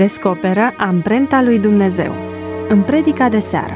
Descoperă amprenta lui Dumnezeu în predica de seară.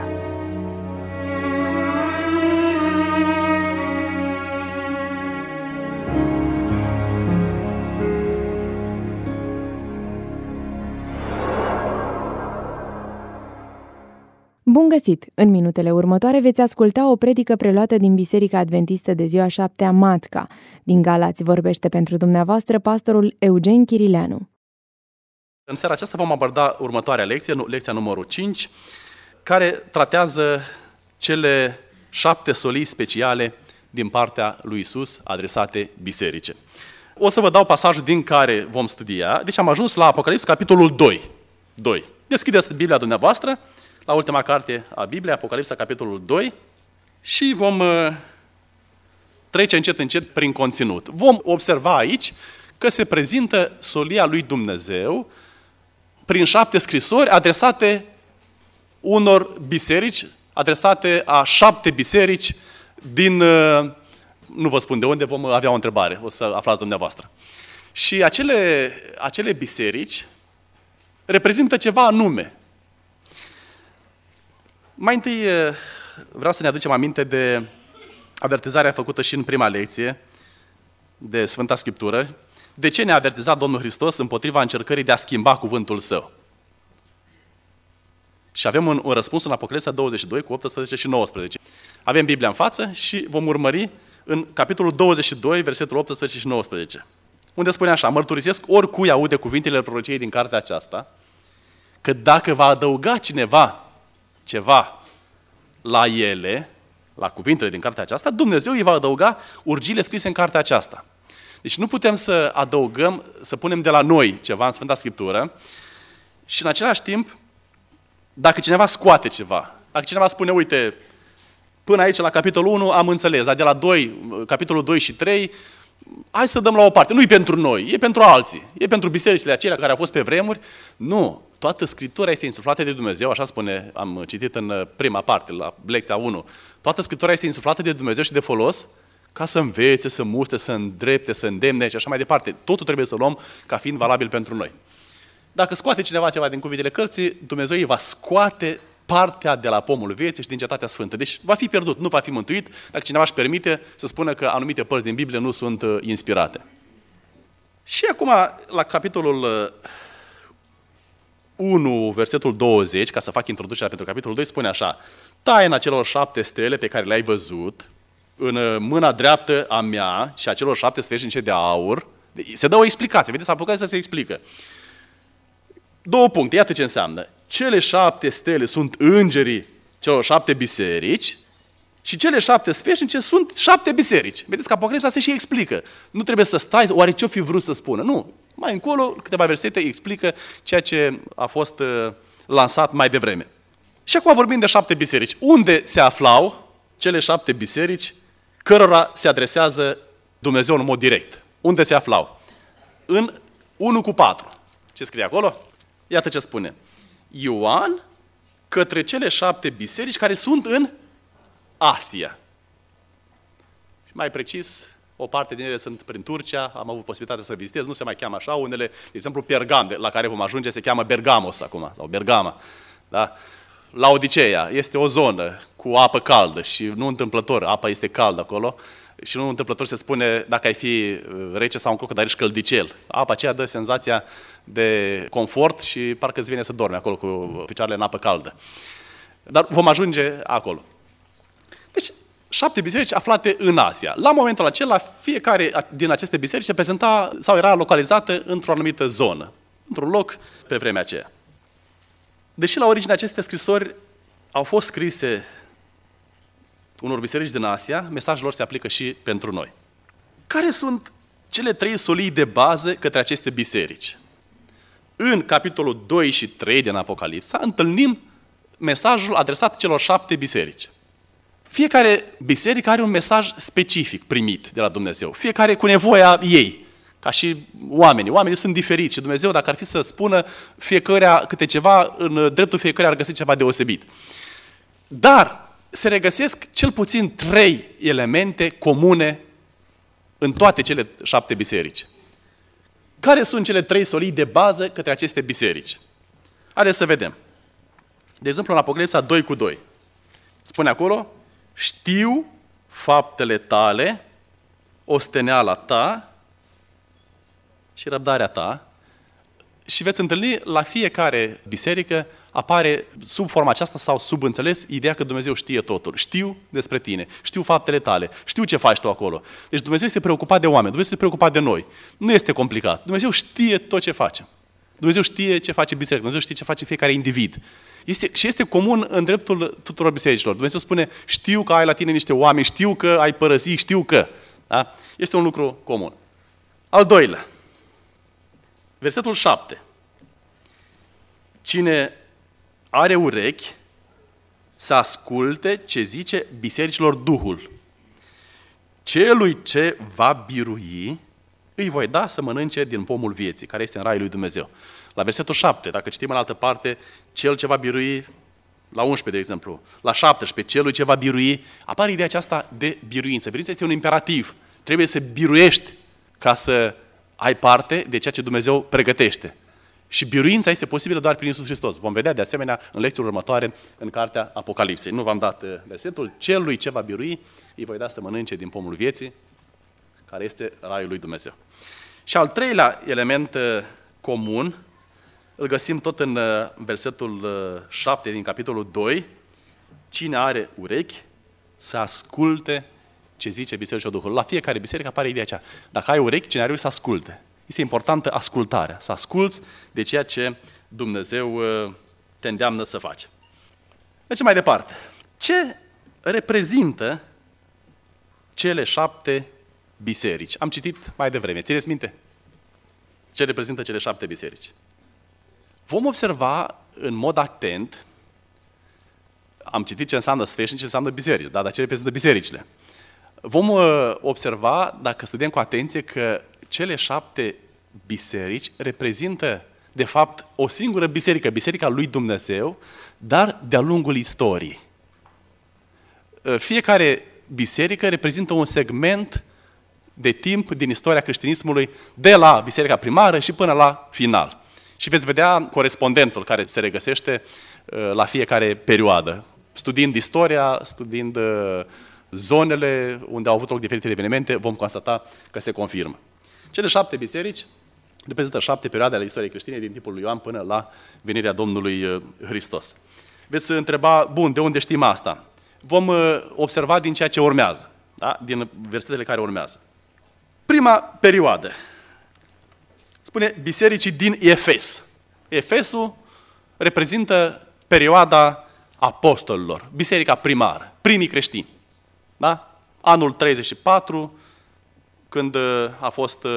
Bun găsit! În minutele următoare veți asculta o predică preluată din Biserica Adventistă de ziua 7-a Matca. Din Galați vorbește pentru dumneavoastră pastorul Eugen Chirileanu. În seara aceasta vom aborda următoarea lecție, lecția numărul 5, care tratează cele 7 solii speciale din partea lui Iisus adresate bisericii. O să vă dau pasajul din care vom studia. Deci am ajuns la Apocalips, capitolul 2. Deschideți Biblia dumneavoastră, la ultima carte a Bibliei, Apocalipsa, capitolul 2, și vom trece încet prin conținut. Vom observa aici că se prezintă solia lui Dumnezeu prin 7 scrisori adresate unor biserici, adresate a 7 biserici din, nu vă spun de unde, vom avea o întrebare, o să aflați dumneavoastră. Și acele biserici reprezintă ceva anume. Mai întâi vreau să ne aducem aminte de avertizarea făcută și în prima lecție de Sfânta Scriptură. De ce ne-a avertizat Domnul Hristos împotriva încercării de a schimba cuvântul Său? Și avem un răspuns în Apocalipsa 22 cu 18 și 19. Avem Biblia în față și vom urmări în capitolul 22, versetul 18 și 19, unde spune așa: mărturisesc oricui aude cuvintele prorociei din cartea aceasta, că dacă va adăuga cineva ceva la ele, la cuvintele din cartea aceasta, Dumnezeu îi va adăuga urgiile scrise în cartea aceasta. Deci nu putem să adăugăm, să punem de la noi ceva în Sfânta Scriptură și în același timp, dacă cineva scoate ceva, dacă cineva spune, uite, până aici la capitolul 1 am înțeles, dar de la 2, capitolul 2 și 3, hai să dăm la o parte. Nu e pentru noi, e pentru alții. E pentru bisericile acelea care au fost pe vremuri. Nu, toată Scriptura este insuflată de Dumnezeu, așa spune, am citit în prima parte, la lecția 1. Toată Scriptura este insuflată de Dumnezeu și de folos ca să învețe, să mustre, să îndrepte, să îndemne și așa mai departe. Totul trebuie să luăm ca fiind valabil pentru noi. Dacă scoate cineva ceva din cuvintele cărții, Dumnezeu îi va scoate partea de la pomul vieții și din cetatea sfântă. Deci va fi pierdut, nu va fi mântuit dacă cineva își permite să spună că anumite părți din Biblie nu sunt inspirate. Și acum, la capitolul 1, versetul 20, ca să fac introducerea pentru capitolul 2, spune așa: taina celor 7 stele pe care le-ai văzut în mâna dreaptă a mea și a celor 7 sfeșnice de aur. Se dă o explicație, vedeți, Apocalipsa se explică. 2 puncte, iată ce înseamnă. Cele 7 stele sunt îngerii celor 7 biserici și cele 7 sfeșnice sunt 7 biserici. Vedeți că Apocalipsa se și explică. Nu trebuie să stai, oare ce-o fi vrut să spună? Nu. Mai încolo, câteva versete explică ceea ce a fost lansat mai devreme. Și acum vorbim de 7 biserici. Unde se aflau cele 7 biserici cărora se adresează Dumnezeu în mod direct? Unde se aflau? În 1:4. Ce scrie acolo? Iată ce spune. Ioan către cele 7 biserici care sunt în Asia. Și mai precis, o parte din ele sunt prin Turcia, am avut posibilitatea să vizitez, nu se mai cheamă așa, unele, de exemplu, Pergam, la care vom ajunge, se cheamă Bergamos acum, sau Bergama. Da? Laodiceea este o zonă cu apă caldă și nu întâmplător, apa este caldă acolo și nu întâmplător se spune dacă ai fi rece sau un crocodiliș căldicel. Apa aceea dă senzația de confort și parcă îți vine să dormi acolo cu picioarele în apă caldă. Dar vom ajunge acolo. Deci, 7 biserici aflate în Asia. La momentul acela, fiecare din aceste biserici se prezenta sau era localizată într-o anumită zonă, într-un loc pe vremea aceea. Deși la origine aceste scrisori au fost scrise unor biserici din Asia, mesajul lor se aplică și pentru noi. Care sunt cele 3 solii de bază către aceste biserici? În capitolul 2 și 3 din Apocalipsa întâlnim mesajul adresat celor 7 biserici. Fiecare biserică are un mesaj specific primit de la Dumnezeu, fiecare cu nevoia ei, ca și oamenii. Oamenii sunt diferiți și Dumnezeu, dacă ar fi să spună fiecăruia câte ceva, în dreptul fiecăruia ar găsi ceva deosebit. Dar se regăsesc cel puțin 3 elemente comune în toate cele 7 biserici. Care sunt cele 3 solii de bază către aceste biserici? Haideți să vedem. De exemplu, în Apocalipsa 2:2. Spune acolo, știu faptele tale, osteneala ta și răbdarea ta. Și veți întâlni la fiecare biserică apare sub forma aceasta sau sub înțeles ideea că Dumnezeu știe totul. Știu despre tine, știu faptele tale, știu ce faci tu acolo. Deci Dumnezeu este preocupat de oameni, Dumnezeu este preocupat de noi. Nu este complicat. Dumnezeu știe tot ce facem. Dumnezeu știe ce face biserica, Dumnezeu știe ce face fiecare individ. Și este comun în dreptul tuturor bisericilor. Dumnezeu spune, știu că ai la tine niște oameni, știu că ai părăsit, știu că. Da? Este un lucru comun. Al doilea, versetul 7. Cine are urechi să asculte ce zice bisericilor Duhul. Celui ce va birui, îi voi da să mănânce din pomul vieții, care este în raiul lui Dumnezeu. La versetul 7, dacă citim în altă parte, cel ce va birui, la 11, de exemplu, la 17, celui ce va birui, apare ideea aceasta de biruință. Biruința este un imperativ. Trebuie să biruiești ca să ai parte de ceea ce Dumnezeu pregătește. Și biruința este posibilă doar prin Iisus Hristos. Vom vedea de asemenea în lecțiile următoare în cartea Apocalipsei. Nu v-am dat versetul. Celui ce va birui, îi voi da să mănânce din pomul vieții, care este raiul lui Dumnezeu. Și al treilea element comun, îl găsim tot în versetul 7 din capitolul 2. Cine are urechi să asculte ce zice Bisericii Duhul. La fiecare biserică apare ideea aceea. Dacă ai urechi, cine are urechi să asculte. Este importantă ascultarea, să asculți de ceea ce Dumnezeu te îndeamnă să faci. Mergem mai departe. Ce reprezintă cele 7 biserici? Am citit mai devreme. Țineți minte? Ce reprezintă cele 7 biserici? Vom observa în mod atent, am citit ce înseamnă sfeșnici, ce înseamnă biserici, dar ce reprezintă bisericile. Vom observa, dacă studiem cu atenție, că cele 7 biserici reprezintă, de fapt, o singură biserică, Biserica lui Dumnezeu, dar de-a lungul istoriei. Fiecare biserică reprezintă un segment de timp din istoria creștinismului, de la biserica primară și până la final. Și veți vedea corespondentul care se regăsește la fiecare perioadă, studiind istoria, studiind zonele unde au avut loc diferite evenimente, vom constata că se confirmă. Cele 7 biserici reprezintă 7 perioade ale istoriei creștine din timpul lui Ioan până la venirea Domnului Hristos. Veți întreba, bun, de unde știm asta? Vom observa din ceea ce urmează, da? Din versetele care urmează. Prima perioadă spune bisericii din Efes. Efesul reprezintă perioada apostolilor, biserica primară, primii creștini. Da? Anul 34, când a fost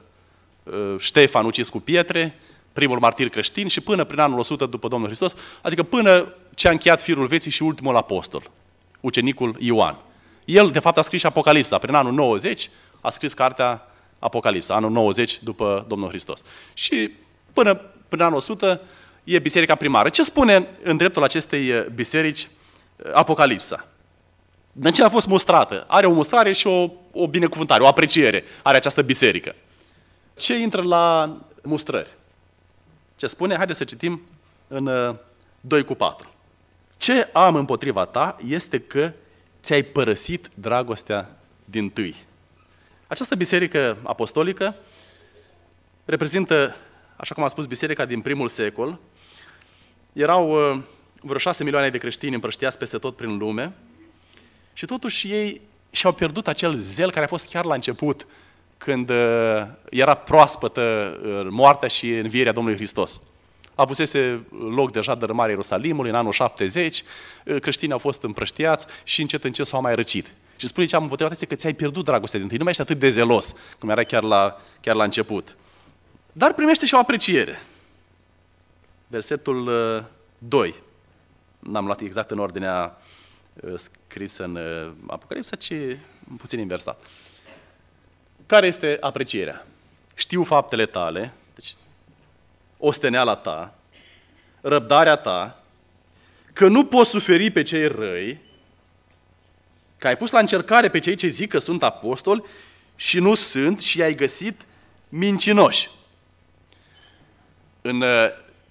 Ștefan ucis cu pietre, primul martir creștin, și până prin anul 100 după Domnul Hristos, adică până ce a încheiat firul vieții și ultimul apostol, ucenicul Ioan. El, de fapt, a scris și Apocalipsa. Prin anul 90 a scris cartea Apocalipsa, anul 90 după Domnul Hristos. Și până prin anul 100 e biserica primară. Ce spune în dreptul acestei biserici Apocalipsa? De ce a fost mustrată? Are o mustrare și o binecuvântare, o apreciere are această biserică. Ce intră la mustrări? Ce spune? Haideți să citim în 2:4. Ce am împotriva ta este că ți-ai părăsit dragostea dintâi. Această biserică apostolică reprezintă, așa cum am spus, biserica din primul secol. Erau vreo 6 milioane de creștini împrăștiați peste tot prin lume și totuși ei și-au pierdut acel zel care a fost chiar la început, când era proaspătă moartea și învierea Domnului Hristos. Avusese loc deja dărâmarea Ierusalimului în anul 70, creștinii au fost împrăștiați și încet s-au mai răcit. Și spune ce am împotriva este că ți-ai pierdut dragostea din tine, nu mai ești atât de zelos, cum era chiar la început. Dar primește și o apreciere. Versetul 2. N-am luat exact în ordinea scrisă în Apocalipsa, ci puțin inversat. Care este aprecierea? Știu faptele tale, deci osteneala ta, răbdarea ta, că nu poți suferi pe cei răi, că ai pus la încercare pe cei ce zic că sunt apostoli și nu sunt și i-ai găsit mincinoși. În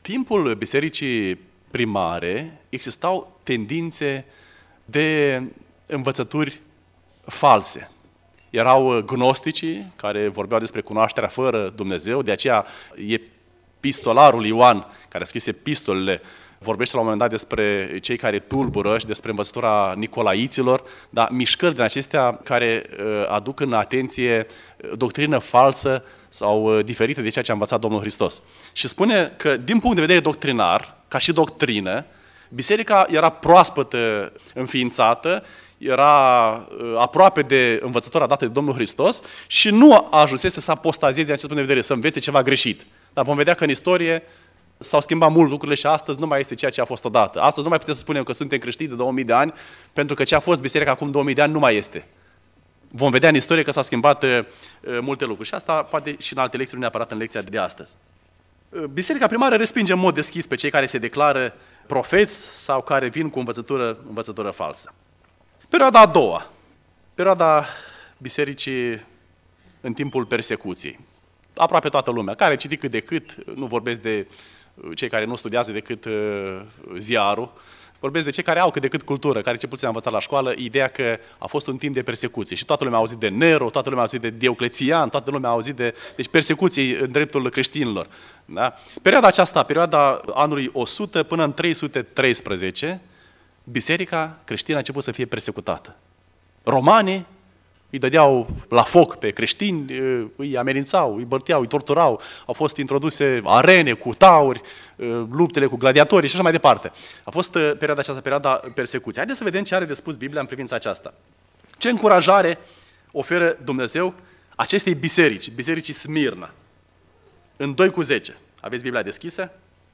timpul bisericii primare existau tendințe de învățături false. Erau gnosticii care vorbeau despre cunoașterea fără Dumnezeu, de aceea epistolarul Ioan, care a scris epistolele, vorbește la un moment dat despre cei care tulbură și despre învățătura nicolaiților, dar mișcări din acestea care aduc în atenție doctrină falsă sau diferită de ceea ce a învățat Domnul Hristos. Și spune că, din punct de vedere doctrinar, ca și doctrină, biserica era proaspătă înființată, era aproape de învățătura dată de Domnul Hristos și nu ajunsese să apostazeze din acest punct de vedere, să învețe ceva greșit. Dar vom vedea că în istorie s-au schimbat mult lucrurile și astăzi nu mai este ceea ce a fost odată. Astăzi nu mai putem să spunem că suntem creștini de 2000 de ani, pentru că ce a fost biserica acum 2000 de ani nu mai este. Vom vedea în istorie că s-au schimbat multe lucruri și asta poate și în alte lecții, nu neapărat în lecția de astăzi. Biserica primară respinge în mod deschis pe cei care se declară profeți sau care vin cu învățătură falsă. Perioada a doua, perioada bisericii în timpul persecuției. Aproape toată lumea, care citi cât de cât, nu vorbesc de cei care nu studiază decât ziarul, vorbesc de cei care au cât de cât cultură, care ce puțin au învățat la școală, ideea că a fost un timp de persecuție. Și toată lumea a auzit de Nero, toată lumea a auzit de Dioclețian, toată lumea a auzit de persecuții în dreptul creștinilor. Da? Perioada aceasta, perioada anului 100 până în 313, biserica creștină a început să fie persecutată. Romanii îi dădeau la foc pe creștini, îi amenințau, îi băteau, îi torturau, au fost introduse arene cu tauri, luptele cu gladiatorii și așa mai departe. A fost perioada aceasta, perioada persecuției. Haideți să vedem ce are de spus Biblia în privința aceasta. Ce încurajare oferă Dumnezeu acestei biserici, bisericii Smirna. În 2:10. Aveți Biblia deschisă?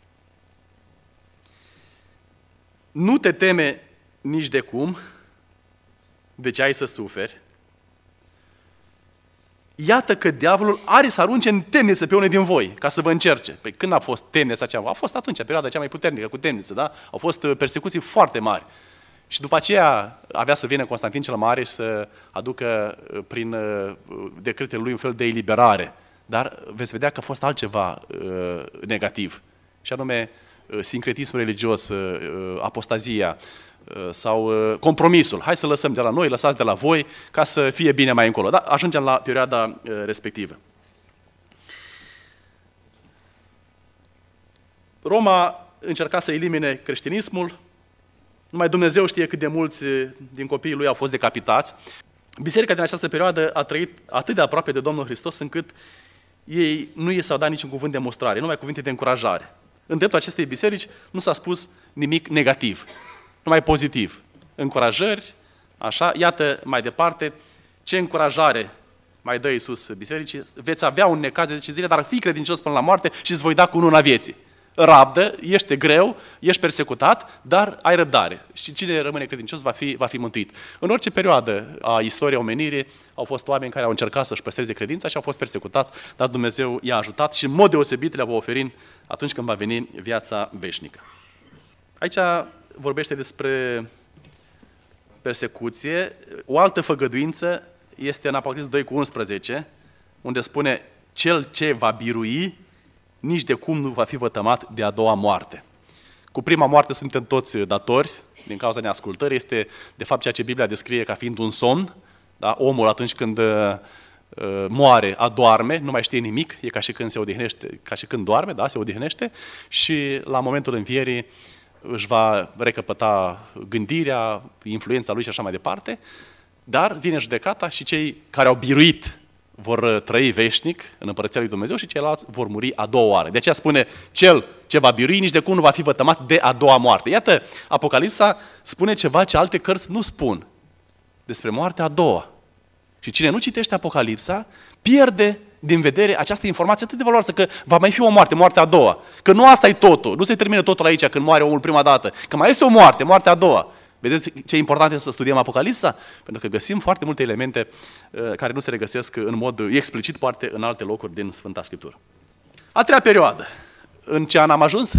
Nu te teme nici de cum, de ce ai să suferi. Iată că diavolul are să arunce în temniță pe unii din voi, ca să vă încerce. Păi când a fost temnița aceea? A fost atunci, perioada cea mai puternică, cu temniță, da? Au fost persecuții foarte mari. Și după aceea avea să vină Constantin cel Mare și să aducă prin decretele lui un fel de eliberare. Dar veți vedea că a fost altceva negativ. Și anume sincretismul religios, apostazia sau compromisul. Hai să lăsăm de la noi, lăsați de la voi, ca să fie bine mai încolo. Da? Ajungem la perioada respectivă. Roma încerca să elimine creștinismul, numai Dumnezeu știe cât de mulți din copiii lui au fost decapitați. Biserica din această perioadă a trăit atât de aproape de Domnul Hristos, încât ei nu i s-au dat niciun cuvânt de mustrare, numai cuvinte de încurajare. În dreptul acestei biserici nu s-a spus nimic negativ, numai pozitiv. Încurajări, așa, iată mai departe, ce încurajare mai dă Iisus bisericii. Veți avea un necaz de 10 zile, dar fii credincios până la moarte și îți voi da cununa vieții. Rabdă, ești greu, ești persecutat, dar ai răbdare. Și cine rămâne credincios va fi mântuit. În orice perioadă a istoriei omenirii au fost oameni care au încercat să-și păstreze credința și au fost persecutați, dar Dumnezeu i-a ajutat și în mod deosebit le va oferi atunci când va veni viața veșnică. Aici vorbește despre persecuție. O altă făgăduință este în Apocalipsa 2:11, unde spune: cel ce va birui nici de cum nu va fi vătămat de a doua moarte. Cu prima moarte suntem toți datori, din cauza neascultării. Este, de fapt, ceea ce Biblia descrie ca fiind un somn. Da? Omul, atunci când moare, adorme, nu mai știe nimic, e ca și când se odihnește, ca și când doarme, da? Se odihnește și la momentul învierii își va recăpăta gândirea, influența lui și așa mai departe, dar vine judecata și cei care au biruit vor trăi veșnic în Împărăția lui Dumnezeu și ceilalți vor muri a doua oară. De aceea spune, cel ce va birui nici de cum nu va fi vătămat de a doua moarte. Iată, Apocalipsa spune ceva ce alte cărți nu spun despre moartea a doua. Și cine nu citește Apocalipsa, pierde din vedere această informație atât de valoroasă, că va mai fi o moarte, moartea a doua. Că nu asta e totul, nu se termină totul aici când moare omul prima dată, că mai este o moarte, moartea a doua. Vedeți ce important este să studiem Apocalipsa? Pentru că găsim foarte multe elemente care nu se regăsesc în mod explicit, poate în alte locuri din Sfânta Scriptură. A treia perioadă. În ce an am ajuns?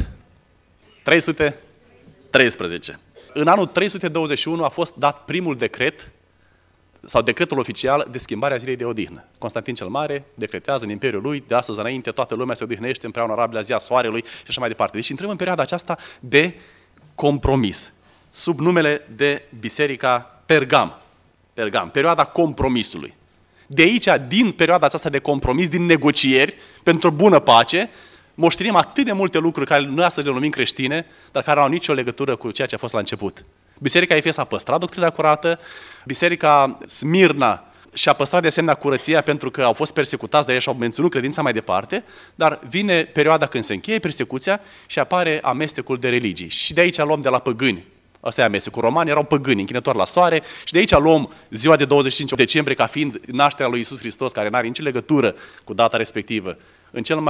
313. În anul 321 a fost dat primul decret sau decretul oficial de schimbare a zilei de odihnă. Constantin cel Mare decretează în imperiul lui, de astăzi înainte toată lumea se odihnește împreună la zia soarelui și așa mai departe. Deci intrăm în perioada aceasta de compromis, sub numele de Biserica Pergam, perioada compromisului. De aici, din perioada aceasta de compromis, din negocieri, pentru o bună pace, moștenim atât de multe lucruri care noi astăzi le numim creștine, dar care nu au nicio legătură cu ceea ce a fost la început. Biserica Efes a păstrat doctrina curată, Biserica Smirna și-a păstrat de asemenea curăția pentru că au fost persecutați, dar ei și-au menținut credința mai departe, dar vine perioada când se încheie persecuția și apare amestecul de religii. Și de aici luăm de la păgâni. Asta e amestecul. Romani erau păgâni, închinători la soare, și de aici luăm ziua de 25 decembrie ca fiind nașterea lui Iisus Hristos, care nu are nicio legătură cu data respectivă. În cel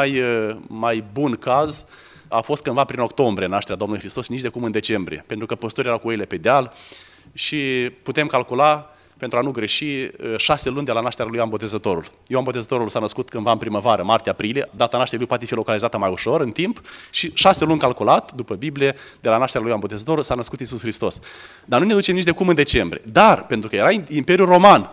mai bun caz a fost cândva prin octombrie nașterea Domnului Hristos, nici de cum în decembrie, pentru că păstorii erau cu oile pe deal și putem calcula, pentru a nu greși, 6 luni de la nașterea lui Ioan Botezătorul. Ioan Botezătorul s-a născut cândva în primăvară, martie-aprilie, data nașterii lui poate fi localizată mai ușor în timp și 6 luni calculat, după Biblie, de la nașterea lui Ioan Botezătorul s-a născut Iisus Hristos. Dar nu ne ducem nici de cum în decembrie. Dar, pentru că era Imperiul Roman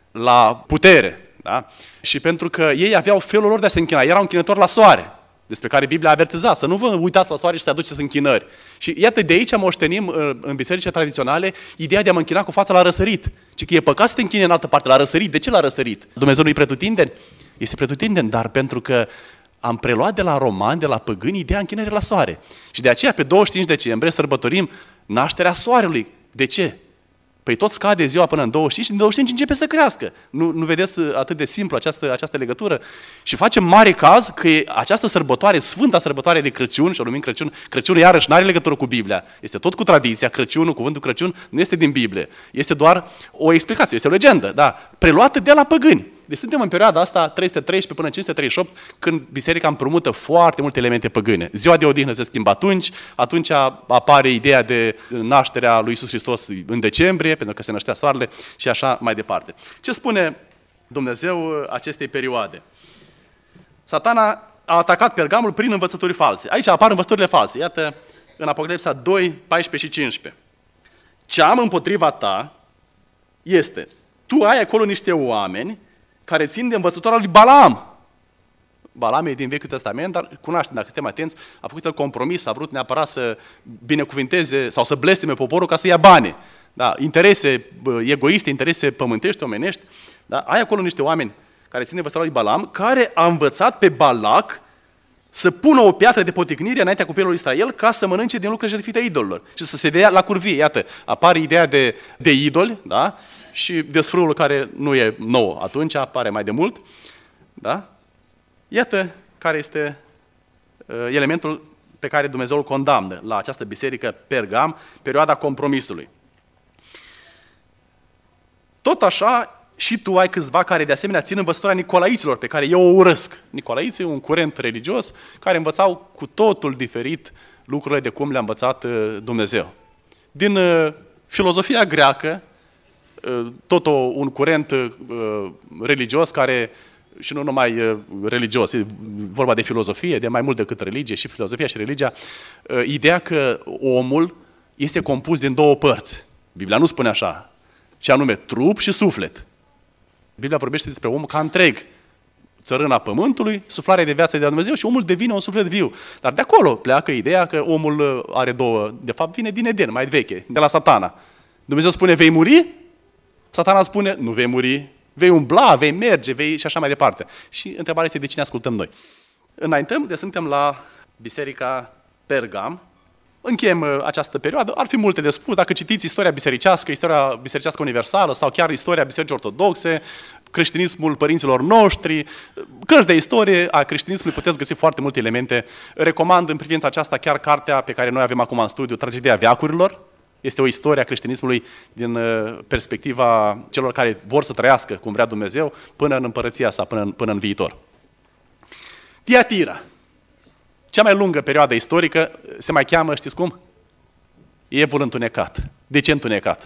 la putere, da? Și pentru că ei aveau felul lor de a se închina, erau închinători la soare, despre care Biblia a avertizat, să nu vă uitați la soare și să aduceți închinări. Și iată, de aici moștenim în bisericile tradiționale ideea de a mă închina cu fața la răsărit. Ci că e păcat să te închine în altă parte, la răsărit. De ce la răsărit? Dumnezeu nu-i pretutindeni? Este pretutindeni, dar pentru că am preluat de la romani, de la păgâni, ideea închinării la soare. Și de aceea, pe 25 decembrie, sărbătorim nașterea soarelui. De ce? Păi tot scade ziua până în 25 și din 25 începe să crească. Nu vedeți atât de simplu această legătură? Și facem mare caz că această sărbătoare, sfânta sărbătoare de Crăciun, și o numim Crăciun, Crăciunul iarăși nu are legătură cu Biblia. Este tot cu tradiția, Crăciunul, cuvântul Crăciun nu este din Biblie. Este doar o explicație, este o legendă, da, preluată de la păgâni. Deci suntem în perioada asta, 313 până 538, când biserica împrumută foarte multe elemente păgâne. Ziua de odihnă se schimbă atunci apare ideea de nașterea lui Iisus Hristos în decembrie, pentru că se năștea soarele și așa mai departe. Ce spune Dumnezeu acestei perioade? Satana a atacat Pergamul prin învățături false. Aici apar învățăturile false. Iată, în Apocalipsa 2, 14 și 15. Ce am împotriva ta este, tu ai acolo niște oameni care țin de învățătura lui Balaam. Balaam e din Vechiul Testament, dar cunoaștem, dacă suntem atenți, a făcut el compromis, a vrut neapărat să binecuvinteze sau să blesteme poporul ca să ia bani. Da, interese egoiste, interese pământești, omenești. Da? Ai acolo niște oameni care țin de învățătura lui Balaam, care a învățat pe Balac să pună o piatră de poticnire înaintea copilului Israel ca să mănânce din lucrurile jertfite idolilor și să se dea la curvie. Iată, apare ideea de idoli, da? Și desfrâul care nu e nou atunci, apare mai de mult. Da? Iată care este elementul pe care Dumnezeu îl condamnă la această biserică Pergam, perioada compromisului. Tot așa, și tu ai câțiva care de asemenea țin învățătura Nicolaiților, pe care eu o urăsc. Nicolaiții, un curent religios, care învățau cu totul diferit lucrurile de cum le-a învățat Dumnezeu. Din filozofia greacă, tot un curent religios care, și nu numai religios, e vorba de filozofie, de mai mult decât religie, și filozofia și religia, ideea că omul este compus din două părți. Biblia nu spune așa, și anume trup și suflet. Biblia vorbește despre om ca întreg. Țărâna pământului, suflarea de viață de la Dumnezeu și omul devine un suflet viu. Dar de acolo pleacă ideea că omul are două, de fapt vine din Eden, mai veche, de la Satana. Dumnezeu spune, vei muri? Satana spune, nu vei muri, vei umbla, vei merge, vei și așa mai departe. Și întrebarea este de cine ascultăm noi. Înaintăm, suntem la biserica Pergam. Încheiem această perioadă, ar fi multe de spus, dacă citiți istoria bisericească universală sau chiar istoria bisericii ortodoxe, creștinismul părinților noștri, cărți de istorie a creștinismului, puteți găsi foarte multe elemente. Recomand în privința aceasta chiar cartea pe care noi avem acum în studiu, Tragedia veacurilor. Este o istorie a creștinismului din perspectiva celor care vor să trăiască cum vrea Dumnezeu până în împărăția sa, până în viitor. Tiatira. Cea mai lungă perioadă istorică se mai cheamă, știți cum? Evul întunecat. De ce întunecat?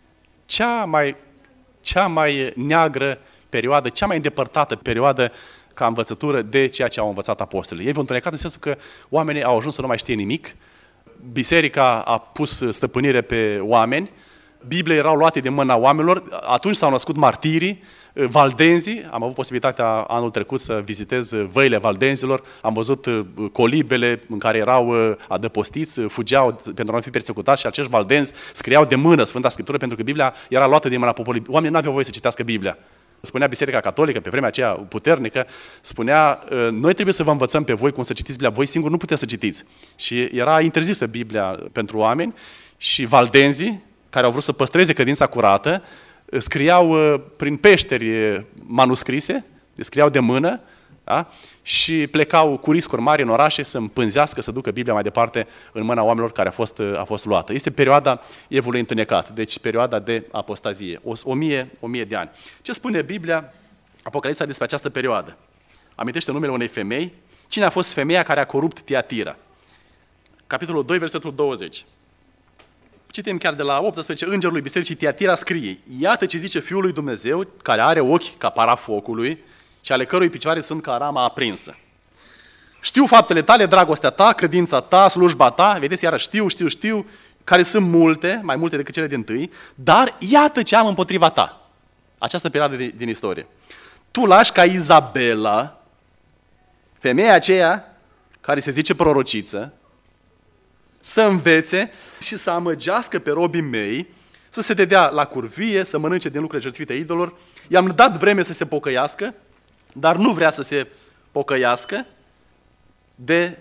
Cea mai neagră perioadă, cea mai îndepărtată perioadă ca învățătură de ceea ce au învățat apostolii. Evul întunecat în sensul că oamenii au ajuns să nu mai știe nimic, biserica a pus stăpânire pe oameni, Bibliile erau luate de mâna oamenilor, atunci s-au născut martirii, valdenzii. Am avut posibilitatea anul trecut să vizitez văile valdenzilor, am văzut colibele în care erau adăpostiți, fugeau pentru a nu fi persecutați și acești valdenzi scriau de mână Sfânta Scriptură pentru că Biblia era luată de mâna poporului. Oamenii nu aveau voie să citească Biblia. Spunea Biserica Catolică, pe vremea aceea puternică, spunea, noi trebuie să vă învățăm pe voi cum să citiți Biblia, voi singuri nu puteți să citiți. Și era interzisă Biblia pentru oameni și valdenzii, care au vrut să păstreze credința curată, scriau prin peșteri manuscrise, scriau de mână, da? Și plecau cu riscuri mari în orașe să împânzească, să ducă Biblia mai departe în mâna oamenilor care a fost luată. Este perioada evului întunecat, deci perioada de apostazie, 1000 de ani. Ce spune Biblia, Apocalipsa, despre această perioadă? Amintește numele unei femei. Cine a fost femeia care a corupt Tiatira? Capitolul 2, versetul 20. Citim chiar de la 18, îngerul lui Bisericii Tiatira scrie: iată ce zice Fiul lui Dumnezeu, care are ochi ca para focului și ale cărui picioare sunt ca rama aprinsă. Știu faptele tale, dragostea ta, credința ta, slujba ta, vedeți, iară știu, care sunt multe, mai multe decât cele dintâi, dar iată ce am împotriva ta. Această perioadă din istorie. Tu lași ca Izabela, femeia aceea care se zice prorociță, să învețe și să amăgească pe robii mei, să se dedea la curvie, să mănânce din lucrurile jertfite idolilor. I-am dat vreme să se pocăiască, dar nu vrea să se pocăiască de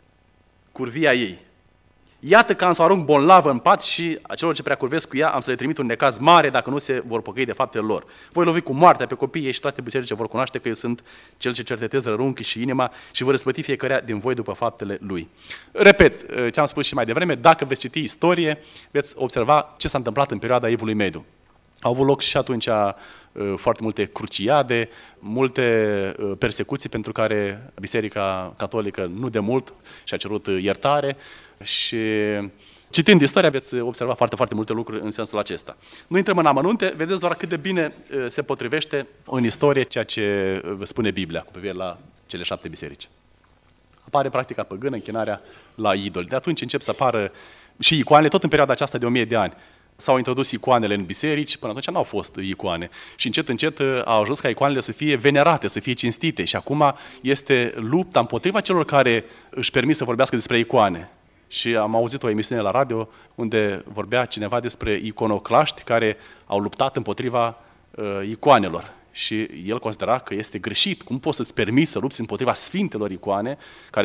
curvia ei. Iată că am să o arunc bolnavă în pat și acelor ce prea curvesc cu ea am să le trimit un necaz mare dacă nu se vor pocăi de faptele lor. Voi lovi cu moartea pe copiii ei și toate bisericile vor cunoaște că eu sunt cel ce cercetez rărunchi și inima și vor răsplăti fiecare din voi după faptele lui. Repet ce am spus și mai devreme, dacă veți citi istorie, veți observa ce s-a întâmplat în perioada Evului Mediu. Au avut loc și atunci foarte multe cruciade, multe persecuții pentru care Biserica Catolică nu de mult și-a cerut iertare și citind istoria veți observa foarte multe lucruri în sensul acesta. Nu intrăm în amănunte, vedeți doar cât de bine se potrivește în istorie ceea ce spune Biblia cu privire la cele 7 biserici. Apare practica păgână, închinarea la idoli. De atunci încep să apară și icoanele, tot în perioada aceasta de 1000 de ani. S-au introdus icoanele în biserici, până atunci n-au fost icoane. Și încet au ajuns ca icoanele să fie venerate, să fie cinstite. Și acum este lupta împotriva celor care își permit să vorbească despre icoane. Și am auzit o emisiune la radio unde vorbea cineva despre iconoclaști care au luptat împotriva icoanelor. Și el considera că este greșit. Cum poți să-ți permiți să lupți împotriva sfintelor icoane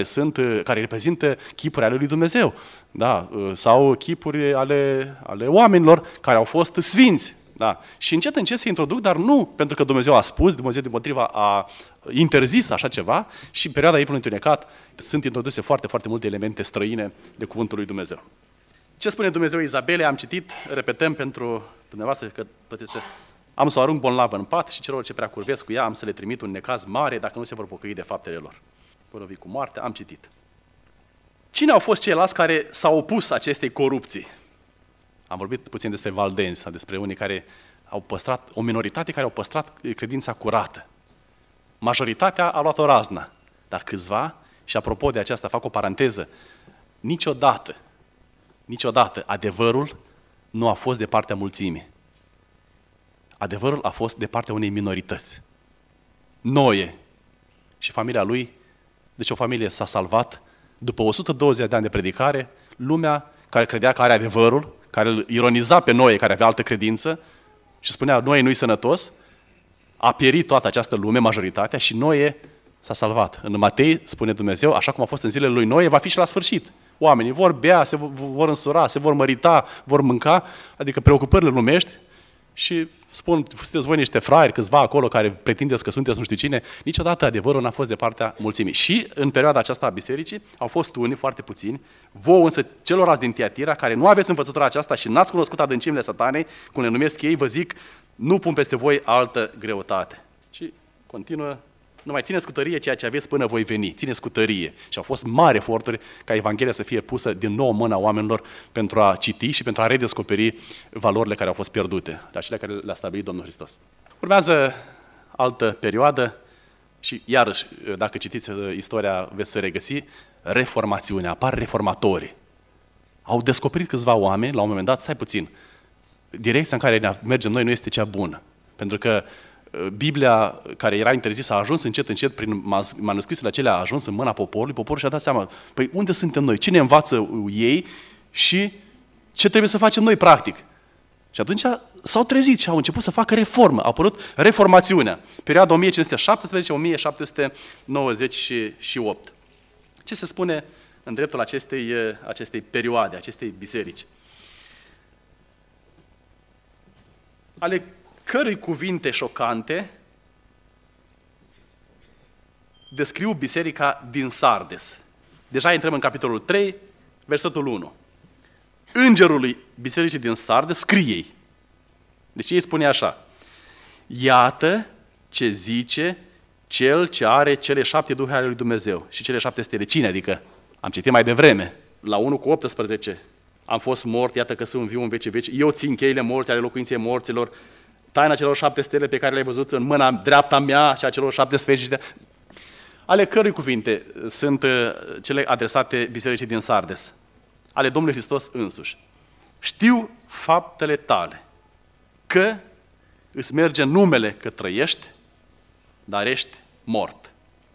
care reprezintă chipuri ale lui Dumnezeu? Da? Sau chipuri ale oamenilor care au fost sfinți. Da? Și încet se introduc, dar nu pentru că Dumnezeu a spus, Dumnezeu dimpotriva a interzis așa ceva și în perioada Evului întunecat sunt introduse foarte multe elemente străine de cuvântul lui Dumnezeu. Ce spune Dumnezeu Izabele? Am citit, repetăm pentru dumneavoastră că tot este... Am să o arunc bolnavă în pat și celor ce prea curvesc cu ea am să le trimit un necaz mare dacă nu se vor pocăi de faptele lor. Vor lovi cu moarte, am citit. Cine au fost ceilalți care s-au opus acestei corupții? Am vorbit puțin despre valdenzi, despre unii care au păstrat, o minoritate care au păstrat credința curată. Majoritatea a luat o raznă, dar câțiva, și apropo de aceasta fac o paranteză, niciodată adevărul nu a fost de partea mulțimii. Adevărul a fost de partea unei minorități. Noe și familia lui, deci o familie s-a salvat, după 120 de ani de predicare, lumea care credea că are adevărul, care îl ironiza pe Noe, care avea altă credință și spunea, Noe nu-i sănătos, a pierit toată această lume, majoritatea, și Noe s-a salvat. În Matei spune Dumnezeu, așa cum a fost în zilele lui Noe, va fi și la sfârșit. Oamenii vor bea, se vor însura, se vor mărita, vor mânca, adică preocupările lumești, și spun, sunteți voi niște fraieri, câțiva acolo care pretindeți că sunteți nu știu cine, niciodată adevărul n-a fost de partea mulțimii. Și în perioada aceasta a bisericii au fost unii, foarte puțini, vouă însă celorlalți din Tiatira, care nu aveți învățătura aceasta și n-ați cunoscut adâncimile satanei, cum le numesc ei, vă zic, nu pun peste voi altă greutate. Și continuă, nu mai țineți cu tărie ceea ce aveți până voi veni, țineți cu tărie. Și au fost mari eforturi ca Evanghelia să fie pusă din nou în mâna oamenilor pentru a citi și pentru a redescoperi valorile care au fost pierdute, de acelea care le-a stabilit Domnul Hristos. Urmează altă perioadă și iarăși, dacă citiți istoria, veți să regăsi reformațiunea, apar reformatorii. Au descoperit câțiva oameni, la un moment dat, stai puțin, direcția în care ne mergem noi nu este cea bună. Pentru că Biblia, care era interzisă, a ajuns încet, prin manuscrisele acelea, a ajuns în mâna poporului. Poporul și-a dat seama, păi unde suntem noi? Cine învață ei și ce trebuie să facem noi, practic? Și atunci s-au trezit și au început să facă reformă. A apărut reformațiunea, perioada 1517-1798. Ce se spune în dreptul acestei perioade, acestei biserici? Ale cărui cuvinte șocante descriu biserica din Sardes. Deja intrăm în capitolul 3, versetul 1. Îngerului bisericii din Sardes scrie ei. Deci ei spune așa: iată ce zice cel ce are cele 7 duhuri ale lui Dumnezeu și cele 7 stele. Cine adică? Am citit mai devreme, la 1:18. Am fost mort, iată că sunt viu în vece veci. Eu țin cheile morții ale locuinței morților. Taina celor 7 stele pe care le-ai văzut în mâna dreapta mea și a celor 7 sfeci. Ale cărui cuvinte sunt cele adresate bisericii din Sardes? Ale Domnului Hristos însuși. Știu faptele tale, că îți merge numele că trăiești, dar ești mort.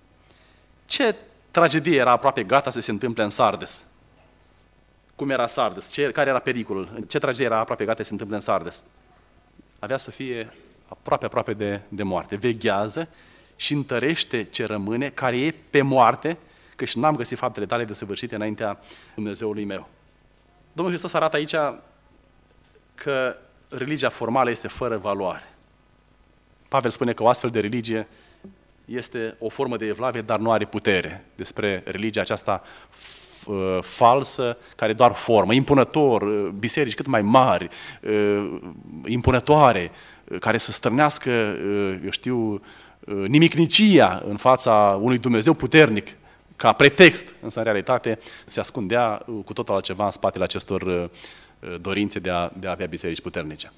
Ce tragedie era aproape gata să se întâmple în Sardes? Cum era Sardes? Care era pericolul? Ce tragedie era aproape gata să se întâmple în Sardes? Avea să fie aproape de moarte. Veghează și întărește ce rămâne, care e pe moarte, căci n-am găsit faptele tale desăvârșite înaintea Dumnezeului meu. Domnul Hristos arată aici că religia formală este fără valoare. Pavel spune că o astfel de religie este o formă de evlavie, dar nu are putere. Despre religia aceasta falsă, care doar formă, impunător, biserici cât mai mari, impunătoare, care să stârnească, eu știu, nimicnicia în fața unui Dumnezeu puternic, ca pretext, însă în realitate se ascundea cu totul altceva în spatele acestor dorințe de a avea biserici puternice.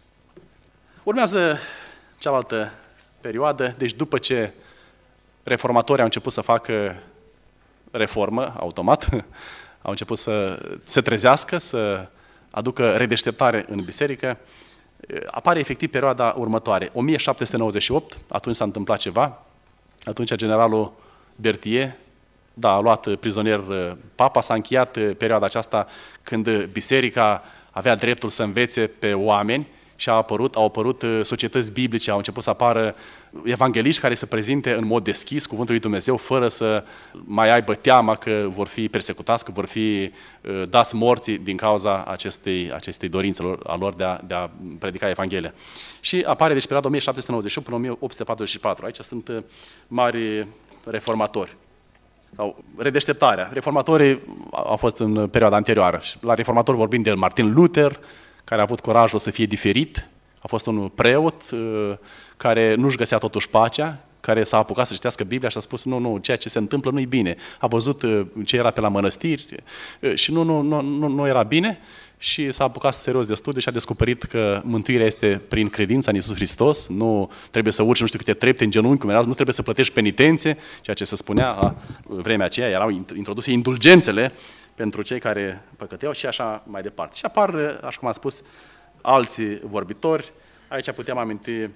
Urmează cealaltă perioadă, deci după ce reformatorii au început să facă reformă, automat, au început să se trezească, să aducă redeșteptare în biserică, apare efectiv perioada următoare. 1798, atunci s-a întâmplat ceva, atunci generalul Berthier, a luat prizonier papa, s-a încheiat perioada aceasta când biserica avea dreptul să învețe pe oameni și au apărut societăți biblice, au început să apară evangeliști care să prezinte în mod deschis cuvântul lui Dumnezeu, fără să mai aibă teama că vor fi persecutați, că vor fi dați morții din cauza acestei dorințe a lor de a predica Evanghelia. Și apare deci perioada 1798 până 1844. Aici sunt mari reformatori. Sau redeșteptarea. Reformatorii au fost în perioada anterioară. La reformatori vorbim de Martin Luther, care a avut curajul să fie diferit. A fost un preot care nu-și găsea totuși pacea, care s-a apucat să citească Biblia și a spus nu, ceea ce se întâmplă nu-i bine. A văzut ce era pe la mănăstiri și nu era bine și s-a apucat serios de studiu și a descoperit că mântuirea este prin credința în Iisus Hristos, nu trebuie să urci nu știu câte trepte în genunchi, nu trebuie să plătești penitențe, ceea ce se spunea la vremea aceea, erau introduse indulgențele pentru cei care păcăteau și așa mai departe. Și apar, așa cum am spus, alții vorbitori. Aici putem aminti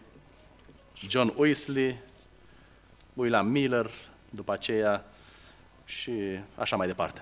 John Wesley, William Miller, după aceea și așa mai departe.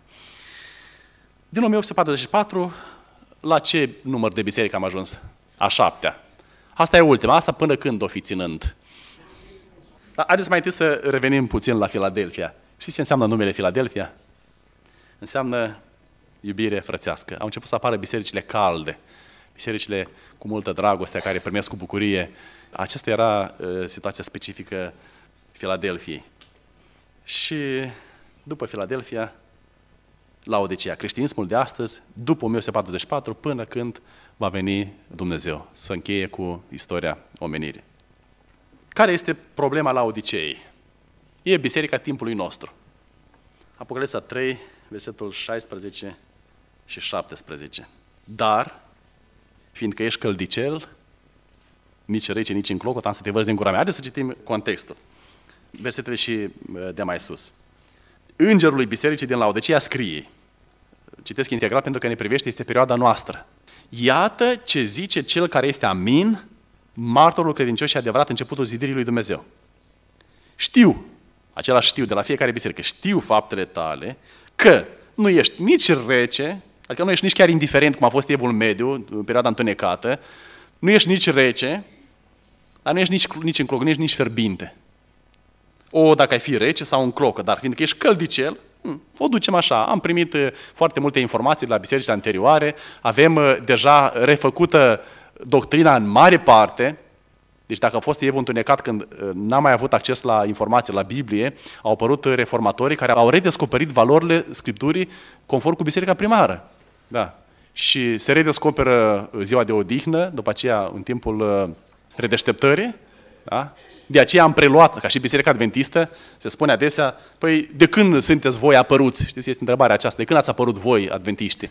Din 1844, la ce număr de biserică am ajuns? A 7-a. Asta e ultima. Asta până când o fi ținând? Dar haideți mai întâi să revenim puțin la Filadelfia. Știți ce înseamnă numele Filadelfia? Înseamnă iubire frățească. Au început să apară bisericile calde, bisericile cu multă dragoste, care primesc cu bucurie. Aceasta era situația specifică Filadelfiei. Și după Filadelfia, Laodicea, creștinismul de astăzi, după 1844, până când va veni Dumnezeu să încheie cu istoria omenirii. Care este problema Laodiceei? E biserica timpului nostru. Apocalipsa 3, versetul 16 și 17. Dar, fiindcă ești căldicel, nici rece, nici în clocot, am să te vărzi în gura mea. Haideți să citim contextul. Versetele și de mai sus. Îngerului bisericii din Laodicea scrie. Citesc integral pentru că ne privește, este perioada noastră. Iată ce zice cel care este amin, martorul credincios și adevărat, începutul zidirii lui Dumnezeu. Știu, același știu de la fiecare biserică, știu faptele tale, că nu ești nici rece, adică nu ești nici chiar indiferent, cum a fost Evul Mediu, în perioada întunecată, nu ești nici rece, dar nu ești nici încloc, nici fierbinte. Dacă ai fi rece sau în clocă, dar fiindcă ești căldicel, o ducem așa. Am primit foarte multe informații de la bisericile anterioare, avem deja refăcută doctrina în mare parte. Deci dacă a fost Evul întunecat când n-am mai avut acces la informații, la Biblie, au apărut reformatorii care au redescoperit valorile Scripturii conform cu biserica primară. Da. Și se redescoperă ziua de odihnă, după aceea în timpul redeșteptării. Da? De aceea am preluat, ca și Biserica Adventistă, se spune adesea, păi de când sunteți voi apăruți? Știți, este întrebarea aceasta, de când ați apărut voi, adventiști?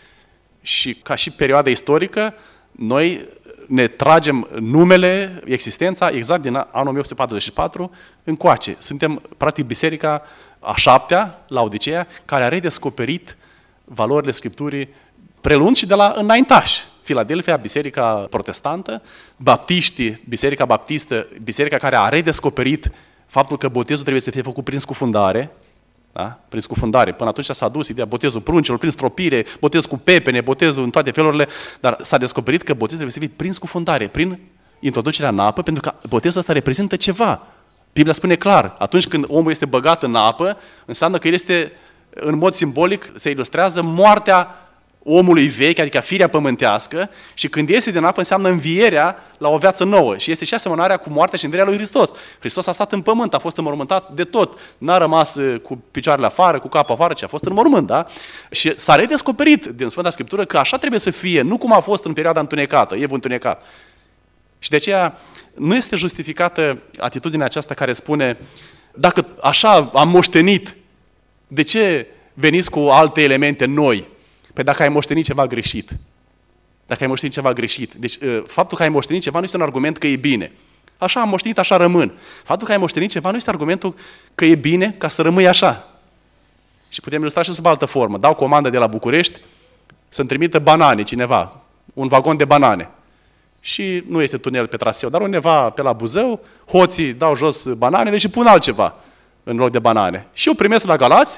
Și ca și perioada istorică, noi ne tragem numele, existența, exact din anul 1844 încoace. Suntem, practic, biserica a 7-a, Laodiceea, care a redescoperit valorile Scripturii, preluând și de la înaintași. Filadelfia, biserica protestantă, baptiștii, biserica baptistă, biserica care a redescoperit faptul că botezul trebuie să fie făcut prin scufundare, da? Prin scufundare. Până atunci s-a dus ideea botezul pruncilor, prin stropire, botez cu pepene, botezul în toate felurile, dar s-a descoperit că botezul trebuie să fie prin scufundare, prin introducerea în apă, pentru că botezul ăsta reprezintă ceva. Biblia spune clar, atunci când omul este băgat în apă, înseamnă că el este, în mod simbolic, se ilustrează moartea omului vechi, adică firea pământească, și când iese din apă înseamnă învierea la o viață nouă. Și este și asemănarea cu moartea și învierea lui Hristos. Hristos a stat în pământ, a fost înmormântat de tot. N-a rămas cu picioarele afară, cu capul afară, ci a fost în mormânt, da? Și s-a redescoperit din Sfânta Scriptură că așa trebuie să fie, nu cum a fost în perioada întunecată, Evul întunecat. Și de aceea nu este justificată atitudinea aceasta care spune, dacă așa am moștenit, de ce veniți cu alte elemente noi? Păi dacă ai moștenit ceva greșit. Dacă ai moștenit ceva greșit. Deci faptul că ai moștenit ceva nu este un argument că e bine. Așa am moștenit, așa rămân. Faptul că ai moștenit ceva nu este argumentul că e bine ca să rămâi așa. Și putem ilustra și sub altă formă. Dau comandă de la București să-mi trimită banane cineva. Un vagon de banane. Și nu este tunel pe traseu, dar undeva pe la Buzău, hoții dau jos bananele și pun altceva în loc de banane. Și eu primesc la Galați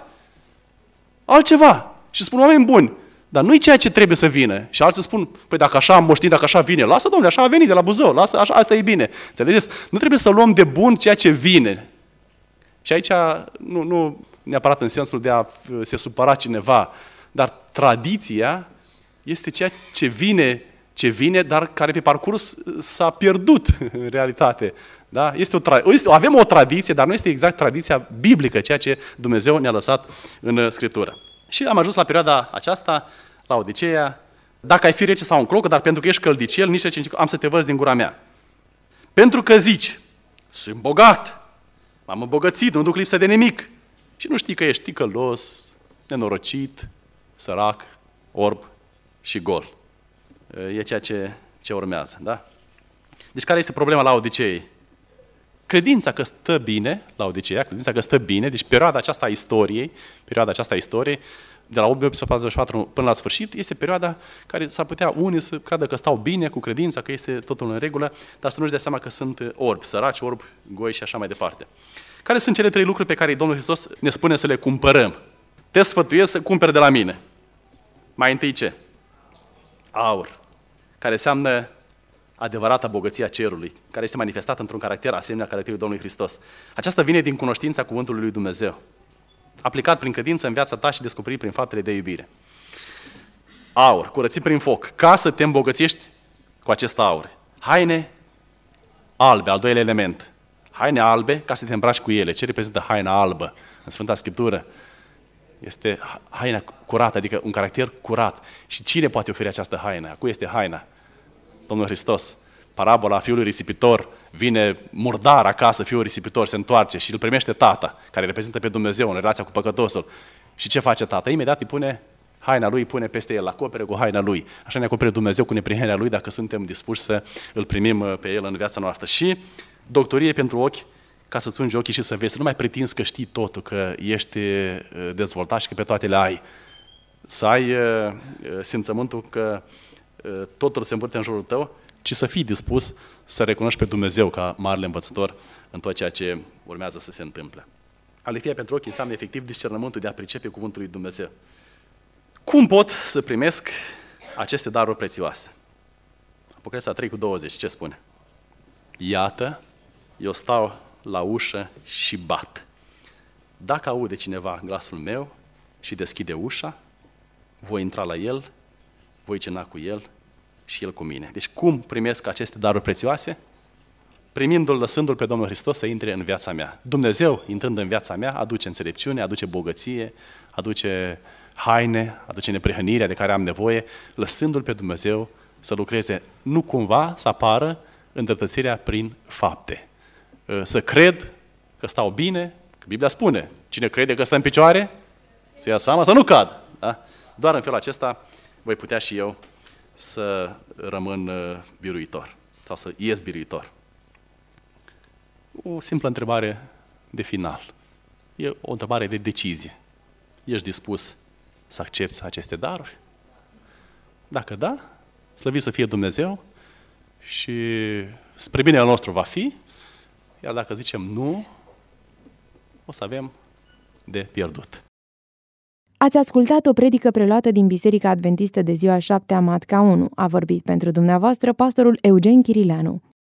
altceva. Și spun, oameni buni, dar nu-i ceea ce trebuie să vină. Și alții spun, păi dacă așa am moștenit, dacă așa vine, lasă, domnule, așa a venit de la Buzău, lasă, așa, asta e bine. Înțelegeți? Nu trebuie să luăm de bun ceea ce vine. Și aici nu neapărat în sensul de a se supăra cineva, dar tradiția este ceea ce vine, dar care pe parcurs s-a pierdut în realitate. Da? Avem o tradiție, dar nu este exact tradiția biblică, ceea ce Dumnezeu ne-a lăsat în Scriptură. Și am ajuns la perioada aceasta, la Laodiceea, dacă ai fi rece sau în clocă, dar pentru că ești căldicel, nici rece, am să te văz din gura mea. Pentru că zici, sunt bogat, m-am îmbogățit, nu duc lipsă de nimic. Și nu știi că ești ticălos, nenorocit, sărac, orb și gol. E ceea ce urmează, da? Deci care este problema Laodiceei? Credința că stă bine, Laodiceea, credința că stă bine, deci perioada aceasta a istoriei, de la 1844 până la sfârșit, este perioada care s-ar putea unii să creadă că stau bine cu credința, că este totul în regulă, dar să nu-și dea seama că sunt orbi, săraci, orbi, goi și așa mai departe. Care sunt cele 3 lucruri pe care Domnul Hristos ne spune să le cumpărăm? Te sfătuiesc să cumperi de la mine. Mai întâi ce? Aur, care înseamnă adevărata bogăția cerului, care este manifestată într-un caracter asemenea caracterului Domnului Hristos. Aceasta vine din cunoștința cuvântului lui Dumnezeu, aplicat prin credință în viața ta și descoperit prin faptele de iubire. Aur, curățit prin foc, ca să te îmbogățești cu acest aur. Haine albe, al doilea element. Haine albe, ca să te îmbraci cu ele. Ce reprezintă haina albă în Sfânta Scriptură? Este haina curată, adică un caracter curat. Și cine poate oferi această haină? Cui este haina? Domnul Hristos. Parabola fiului risipitor, vine murdar acasă, fiul risipitor, se întoarce și îl primește tata, care reprezintă pe Dumnezeu în relația cu păcătosul. Și ce face tata? Imediat îi pune haina lui, pune peste el, acopere cu haina lui. Așa ne acopere Dumnezeu cu neprihănirea lui dacă suntem dispuși să îl primim pe el în viața noastră. Și doctorie pentru ochi, ca să-ți ungi ochii și să vezi, să nu mai pretinzi că știi totul, că ești dezvoltat și că pe toate le ai. Să ai simțământul că totul se învârte în jurul tău, ci să fii dispus să recunoști pe Dumnezeu ca marele învățător în tot ceea ce urmează să se întâmple. Alefia pentru ochi înseamnă efectiv discernământul de a pricepe cuvântul lui Dumnezeu. Cum pot să primesc aceste daruri prețioase? Apocalipsa 3:20, ce spune? Iată, eu stau la ușă și bat. Dacă aude cineva glasul meu și deschide ușa, voi intra la el, voi cena cu el și el cu mine. Deci cum primesc aceste daruri prețioase? Primindu-L, lăsându-L pe Domnul Hristos să intre în viața mea. Dumnezeu, intrând în viața mea, aduce înțelepciune, aduce bogăție, aduce haine, aduce neprihănirea de care am nevoie, lăsându-L pe Dumnezeu să lucreze, nu cumva să apară îndreptățirea prin fapte. Să cred că stau bine, că Biblia spune, cine crede că stă în picioare, să ia seama să nu cad. Da? Doar în felul acesta voi putea și eu să rămân biruitor sau să ies biruitor. O simplă întrebare de final. E o întrebare de decizie. Ești dispus să accepți aceste daruri? Dacă da, slăvit să fie Dumnezeu și spre binele nostru va fi, iar dacă zicem nu, o să avem de pierdut. Ați ascultat o predică preluată din Biserica Adventistă de ziua 7 a Matca 1. A vorbit pentru dumneavoastră pastorul Eugen Chirileanu.